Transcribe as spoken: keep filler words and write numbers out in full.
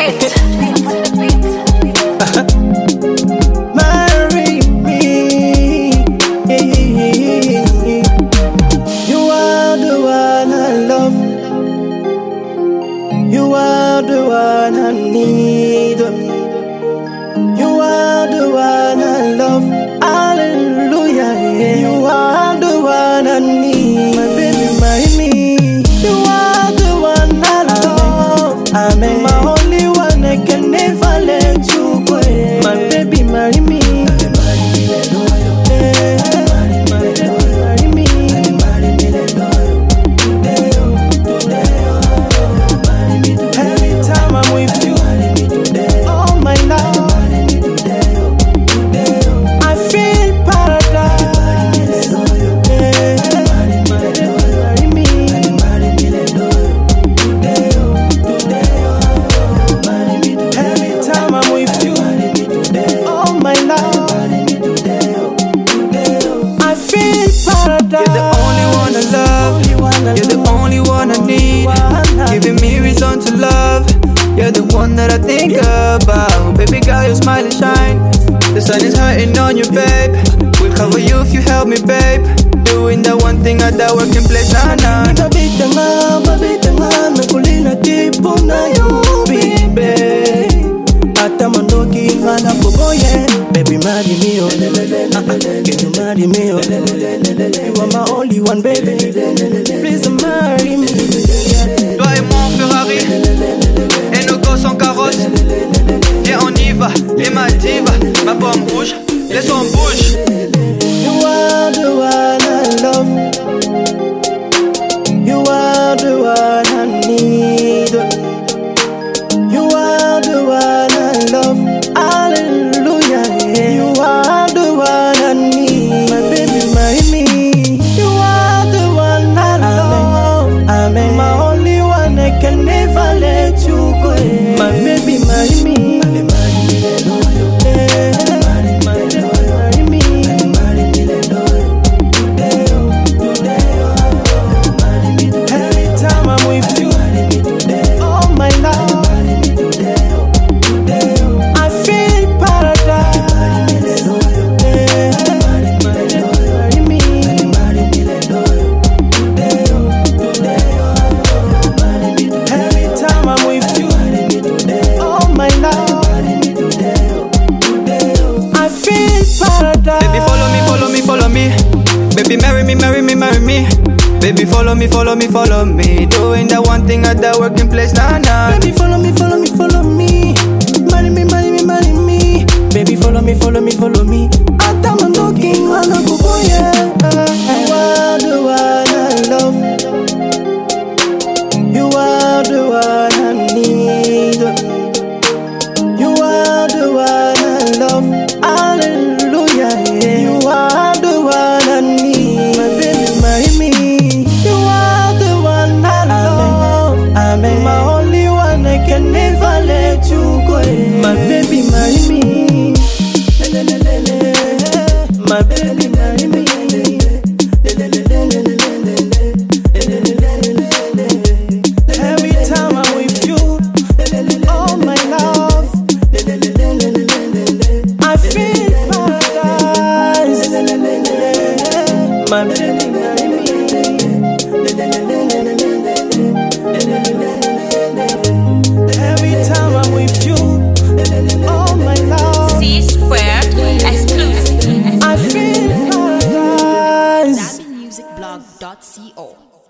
beat. Marry me. You are the one I love. You are the one I need. You are the one I love. Hallelujah. You are the one I need. My baby, marry me. You are the one I love. Amen. My only one, I can never let you go. My baby, marry me. Giving me reason to love. You're the one that I think about. Baby girl, your smile and shine. The sun is hurting on you, babe. We'll cover you if you help me, babe. Doing the one thing at that working place, nah, nah. Baby, marry me, oh. Can you marry me, oh? You are my only one, baby. Please marry me. Toi et mon Ferrari et nos gosses en carrosse. Viens, on y va, et ma diva. Ma pomme rouge, laisse en bouche. You are the one I love. You are the one I need. You are the one I love. Hallelujah. You are the one I need. My baby, marry me. You are the one I love. Amen. My only one, I can never let you go. My baby, marry me. Baby, marry me, marry me, marry me. Baby, follow me, follow me, follow me. Doing that one thing at that working place, nah, nah. Baby, follow me, follow me, follow me. Marry me, marry me, marry me. Baby, follow me, follow me, follow me. Atam I'm looking, I look for you. You are the one I love. You are the one I need. You are the one I love. Hallelujah. You are the one I need. My baby, marry me. You are the one I love. Amen. My only one, I can never let you go. My baby, marry me. My baby, marry me. Every time I'm with you, oh my love, I feel paradise. My baby, marry me. Every time I'm with you, oh my love, C Square exclusive. I feel paradise. Music blog dot co